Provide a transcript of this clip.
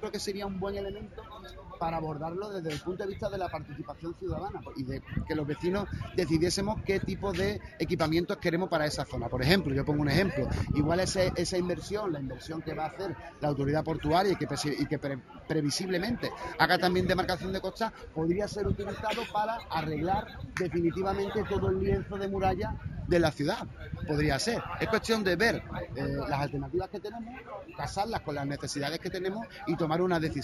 creo que sería un buen elemento para abordarlo desde el punto de vista de la participación ciudadana y de que los vecinos decidiésemos qué tipo de equipamientos queremos para esa zona. Por ejemplo, yo pongo un ejemplo, igual esa inversión, la inversión que va a hacer la autoridad portuaria y que previsiblemente haga también demarcación de costa, podría ser utilizado para arreglar definitivamente todo el lienzo de muralla de la ciudad. Podría ser. Es cuestión de ver las alternativas que tenemos, casarlas con las necesidades que tenemos y tomar una decisión.